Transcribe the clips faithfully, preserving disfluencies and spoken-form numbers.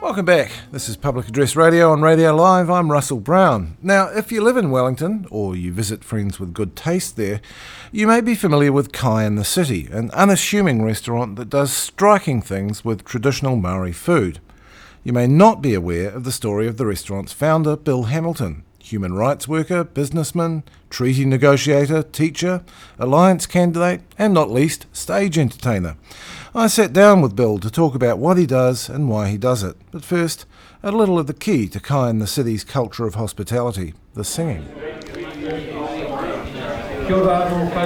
Welcome back. This is Public Address Radio on Radio Live. I'm Russell Brown. Now, if you live in Wellington or you visit friends with good taste there, you may be familiar with Kai in the City, an unassuming restaurant that does striking things with traditional Maori food. You may not be aware of the story of the restaurant's founder, Bill Hamilton, human rights worker, businessman, treaty negotiator, teacher, alliance candidate, and not least, stage entertainer. I sat down with Bill to talk about what he does and why he does it. But first, a little of the key to Kai in the City's culture of hospitality, the singing. Kia ora,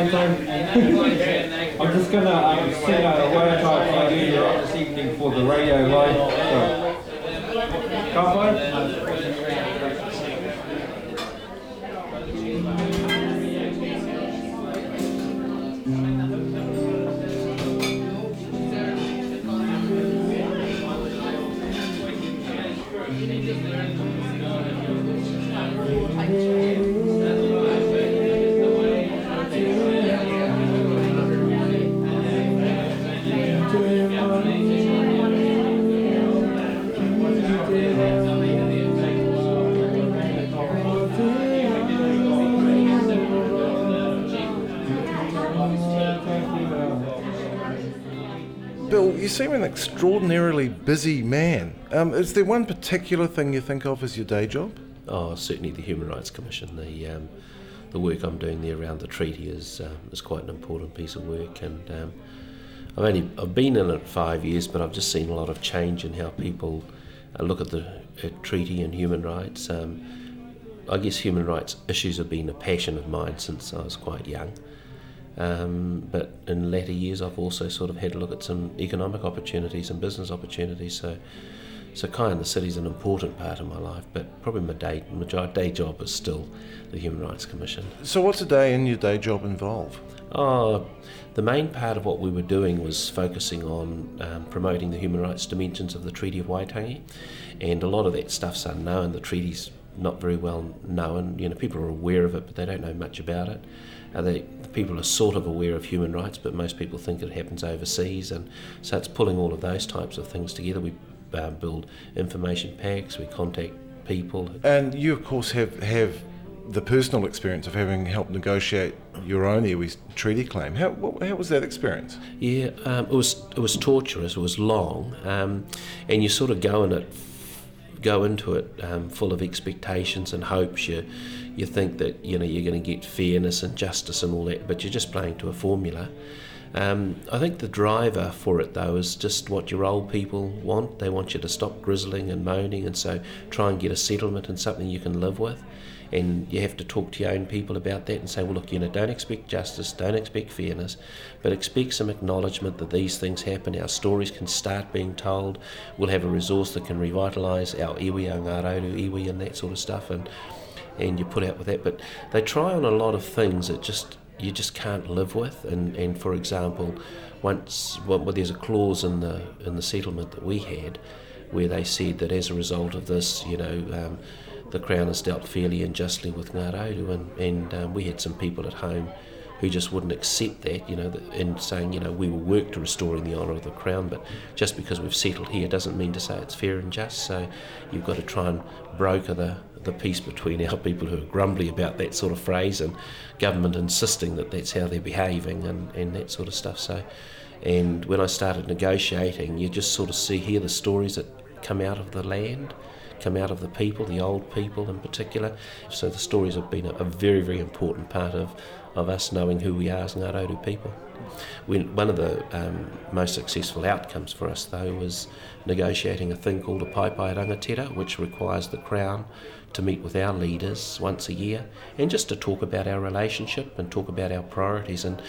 I'm just going to um, sing a word type for you this evening for the Radio Live. Ka pai? Bill, you seem an extraordinarily busy man. Um, is there one particular thing you think of as your day job? Oh, certainly the Human Rights Commission. The um, the work I'm doing there around the treaty is um, is quite an important piece of work, and um, I've only I've been in it five years, but I've just seen a lot of change in how people uh, look at the at treaty and human rights. Um, I guess human rights issues have been a passion of mine since I was quite young. Um, but in latter years I've also sort of had a look at some economic opportunities and business opportunities, so so Kai in the City is an important part of my life, but probably my day, my day job is still the Human Rights Commission. So what's a day in your day job involve? Oh, the main part of what we were doing was focusing on um, promoting the human rights dimensions of the Treaty of Waitangi, and a lot of that stuff's unknown. The treaty's not very well known. You know, people are aware of it, but they don't know much about it. Uh, they, people are sort of aware of human rights, but most people think it happens overseas, and so it's pulling all of those types of things together. We uh, build information packs, we contact people. And you, of course, have, have the personal experience of having helped negotiate your own iwi treaty claim. How, what, how was that experience? Yeah, um, it was it was torturous, it was long, um, and you sort of go in it go into it um, full of expectations and hopes. You you think that you know you're going to get fairness and justice and all that, but you're just playing to a formula. Um, I think the driver for it though is just what your old people want. They want you to stop grizzling and moaning, and so try and get a settlement and something you can live with. And you have to talk to your own people about that and say, well, look, you know, don't expect justice, don't expect fairness, but expect some acknowledgement that these things happen. Our stories can start being told. We'll have a resource that can revitalise our iwi, our Ngārauru iwi and that sort of stuff, and and you put out with that. But they try on a lot of things that just you just can't live with. And, and for example, once well, there's a clause in the in the settlement that we had where they said that as a result of this, you know, um, the Crown has dealt fairly and justly with Ngārauru, and, and um, we had some people at home who just wouldn't accept that, you know, and saying, you know, we will work to restoring the honour of the Crown, but just because we've settled here doesn't mean to say it's fair and just, so you've got to try and broker the, the peace between our people who are grumbly about that sort of phrase and government insisting that that's how they're behaving and, and that sort of stuff. So, and when I started negotiating, you just sort of see, hear the stories that come out of the land, come out of the people, the old people in particular. So the stories have been a, a very, very important part of, of us knowing who we are as Ngārauru people. When, one of the um, most successful outcomes for us, though, was negotiating a thing called a Paipai Rangatira, which requires the Crown to meet with our leaders once a year and just to talk about our relationship and talk about our priorities. And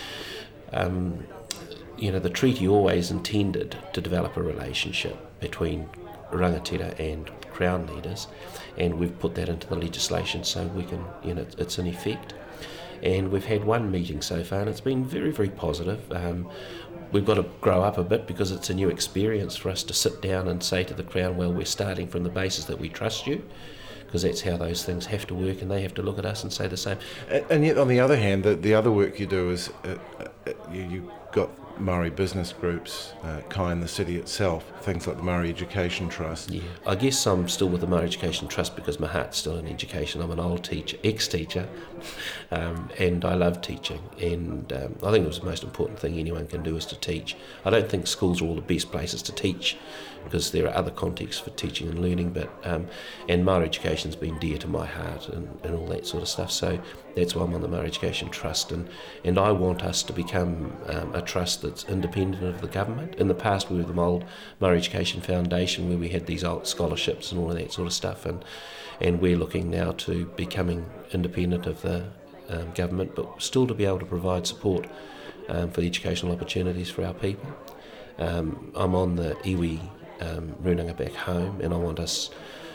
um, you know, the treaty always intended to develop a relationship between rangatira and Crown leaders, and we've put that into the legislation so we can, you know, it's in effect. And we've had one meeting so far, and it's been very, very positive. Um, we've got to grow up a bit because it's a new experience for us to sit down and say to the Crown, well, we're starting from the basis that we trust you, because that's how those things have to work, and they have to look at us and say the same. And, and yet, on the other hand, the, the other work you do is uh, uh, you, you got Murray business groups, uh, Kai in the city itself, things like the Murray Education Trust. Yeah, I guess I'm still with the Murray Education Trust because my heart's still in education. I'm an old teacher, ex-teacher, um, and I love teaching. And um, I think it was the most important thing anyone can do is to teach. I don't think schools are all the best places to teach because there are other contexts for teaching and learning. But um, and Murray Education's been dear to my heart and, and all that sort of stuff. So that's why I'm on the Murray Education Trust, and and I want us to become um, a trust that's independent of the government. In the past, we were the old Murray Education Foundation, where we had these old scholarships and all of that sort of stuff, and and we're looking now to becoming independent of the um, government, but still to be able to provide support um, for the educational opportunities for our people. Um, I'm on the iwi um, Runanga Back Home, and I want us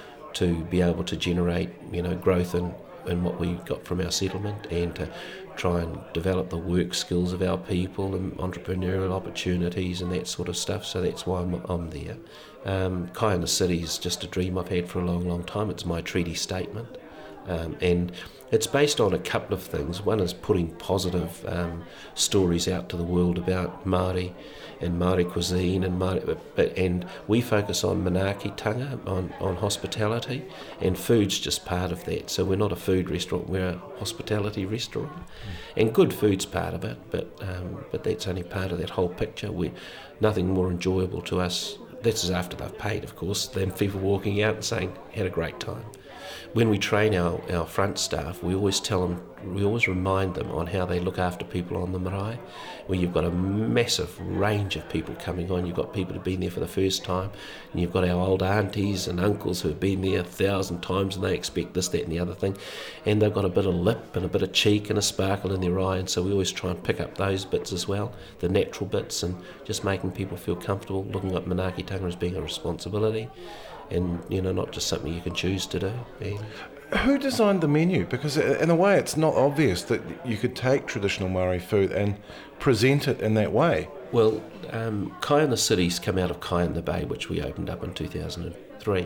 to be able to generate, you know, growth in, in what we got from our settlement, and to try and develop the work skills of our people and entrepreneurial opportunities and that sort of stuff. So that's why I'm, I'm there. Um, Kai in the City is just a dream I've had for a long, long time. It's my treaty statement. Um, and it's based on a couple of things. One is putting positive um, stories out to the world about Māori and Māori cuisine, and Māori, but, and we focus on manaakitanga, on, on hospitality, and food's just part of that. So we're not a food restaurant, we're a hospitality restaurant. Mm. And good food's part of it, but um, but that's only part of that whole picture. We're nothing more enjoyable to us, this is after they've paid, of course, than people walking out and saying, had a great time. When we train our, our front staff, we always tell them, we always remind them on how they look after people on the marae, where you've got a massive range of people coming on. You've got people who've been there for the first time, and you've got our old aunties and uncles who have been there a thousand times, and they expect this, that and the other thing, and they've got a bit of lip and a bit of cheek and a sparkle in their eye, and so we always try and pick up those bits as well, the natural bits, and just making people feel comfortable, looking at manaakitanga as being a responsibility, and, you know, not just something you can choose to do. And who designed the menu? Because in a way it's not obvious that you could take traditional Māori food and present it in that way. Well, um, Kai in the City's come out of Kai in the Bay, which we opened up in two thousand three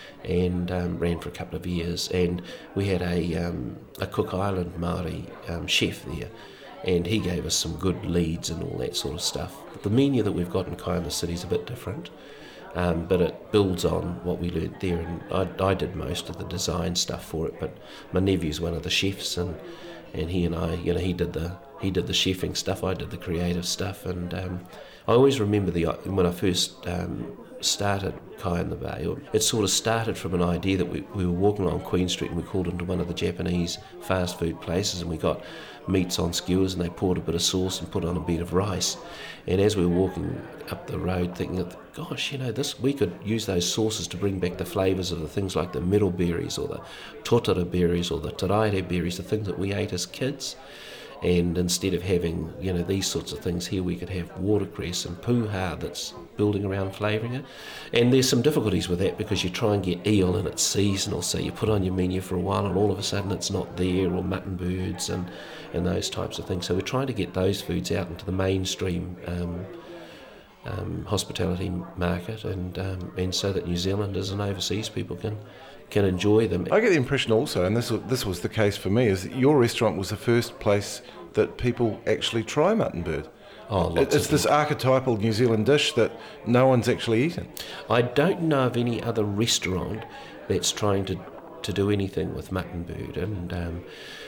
and um, ran for a couple of years, and we had a, um, a Cook Island Māori um, chef there, and he gave us some good leads and all that sort of stuff. The menu that we've got in Kai in the City is a bit different. Um, but it builds on what we learnt there, and I, I did most of the design stuff for it. But my nephew's one of the chefs, and, and he and I, you know, he did the he did the chefing stuff, I did the creative stuff, and um, I always remember the when I first um, started Kai in the Bay. It sort of started from an idea that we, we were walking along Queen Street, and we called into one of the Japanese fast food places, and we got meats on skewers, and they poured a bit of sauce and put on a bed of rice. And as we were walking up the road, thinking that, gosh, you know, this we could use those sauces to bring back the flavours of the things like the middle berries or the totara berries or the taraire berries, the things that we ate as kids. And instead of having, you know, these sorts of things here, we could have watercress and puha that's building around flavouring it. And there's some difficulties with that because you try and get eel and it's seasonal, so you put on your menu for a while and all of a sudden it's not there, or mutton birds and, and those types of things. So we're trying to get those foods out into the mainstream um, um, hospitality market, and um, and so that New Zealanders and overseas people can can enjoy them. I get the impression also, and this was, this was the case for me, is that your restaurant was the first place that people actually try mutton bird. Oh, lots it's of this them. archetypal New Zealand dish that no one's actually eaten. I don't know of any other restaurant that's trying to, to do anything with mutton bird, and um,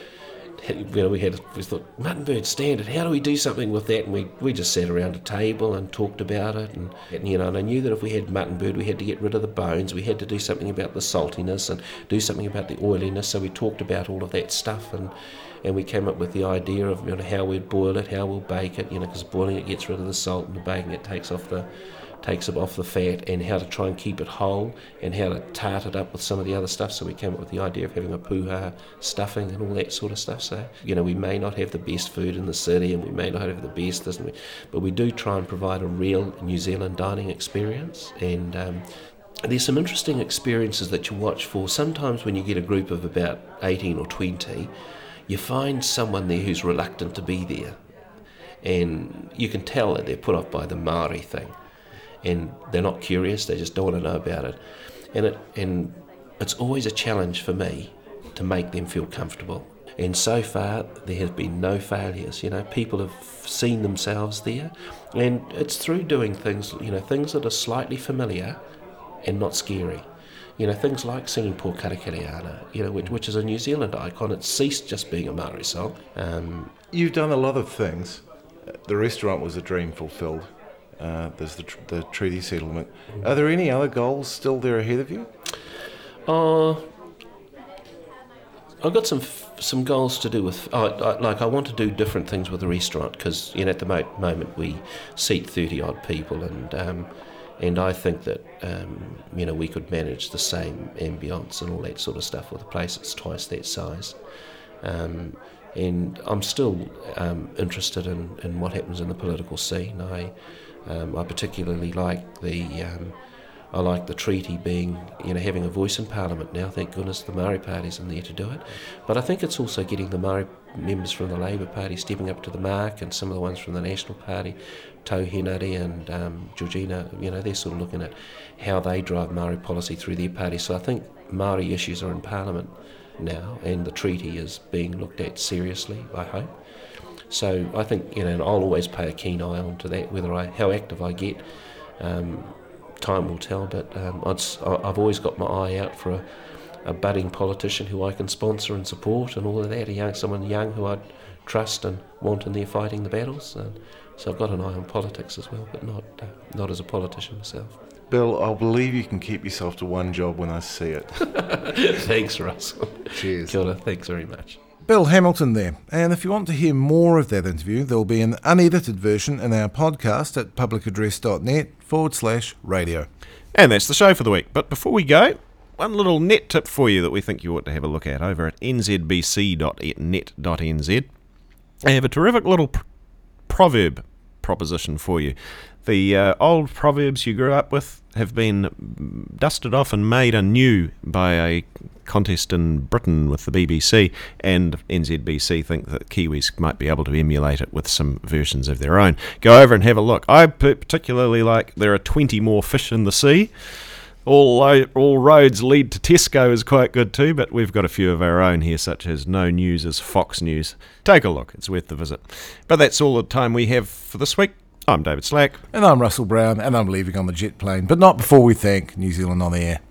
you know, we had we thought mutton bird standard. How do we do something with that? And we, we just sat around a table and talked about it, and, and you know, and I knew that if we had mutton bird, we had to get rid of the bones. We had to do something about the saltiness and do something about the oiliness. So we talked about all of that stuff, and and we came up with the idea of, you know, how we'd boil it, how we'll bake it. You know, because boiling it gets rid of the salt, and the baking it takes off the takes it off the fat, and how to try and keep it whole, and how to tart it up with some of the other stuff. So we came up with the idea of having a puha stuffing and all that sort of stuff. So, you know, we may not have the best food in the city, and we may not have the best, isn't we? But we do try and provide a real New Zealand dining experience, and um, there's some interesting experiences that you watch for. Sometimes when you get a group of about eighteen or twenty, you find someone there who's reluctant to be there, and you can tell that they're put off by the Māori thing. And they're not curious, they just don't want to know about it. And it and it's always a challenge for me to make them feel comfortable. And so far, there have been no failures. You know, people have seen themselves there, and it's through doing things, you know, things that are slightly familiar and not scary. You know, things like singing Por Karakariana, you know, which, which is a New Zealand icon. It's ceased just being a Māori song. Um, You've done a lot of things. The restaurant was a dream fulfilled. Uh, there's the, tr- the treaty settlement. Are there any other goals still there ahead of you? Uh, I've got some f- some goals to do with, uh, I, like I want to do different things with the restaurant, because, you know, at the mo- moment we seat thirty odd people, and um, and I think that, um, you know, we could manage the same ambience and all that sort of stuff with a place that's twice that size. Um, and I'm still um, interested in, in what happens in the political scene. I um, I particularly like the um, I like the treaty being, you know, having a voice in Parliament now. Thank goodness the Māori Party's in there to do it. But I think it's also getting the Māori members from the Labour Party stepping up to the mark, and some of the ones from the National Party, Tau Henare and um, Georgina, you know, they're sort of looking at how they drive Māori policy through their party. So I think Māori issues are in Parliament now, and the treaty is being looked at seriously, I hope. So I think, you know, and I'll always pay a keen eye on to that, whether I, how active I get. Um, time will tell, but um, I'd, I've always got my eye out for a, a budding politician who I can sponsor and support and all of that, a young, someone young who I'd trust and want in there fighting the battles. And so I've got an eye on politics as well, but not uh, not as a politician myself. Bill, I'll believe you can keep yourself to one job when I see it. Thanks, Russell. Cheers. Kia ora, thanks very much. Bill Hamilton there. And if you want to hear more of that interview, there'll be an unedited version in our podcast at publicaddress.net forward slash radio. And that's the show for the week. But before we go, one little net tip for you that we think you ought to have a look at over at n z b c dot net dot n z. They have a terrific little pr- proverb proposition for you. The uh, old proverbs you grew up with have been dusted off and made anew by a contest in Britain with the B B C, and N Z B C think that Kiwis might be able to emulate it with some versions of their own. Go over and have a look. I particularly like there are twenty more fish in the sea. All all roads lead to Tesco is quite good too, but we've got a few of our own here, such as No News is Fox News. Take a look, it's worth the visit. But that's all the time we have for this week. I'm David Slack. And I'm Russell Brown, and I'm leaving on the jet plane, but not before we thank New Zealand On Air.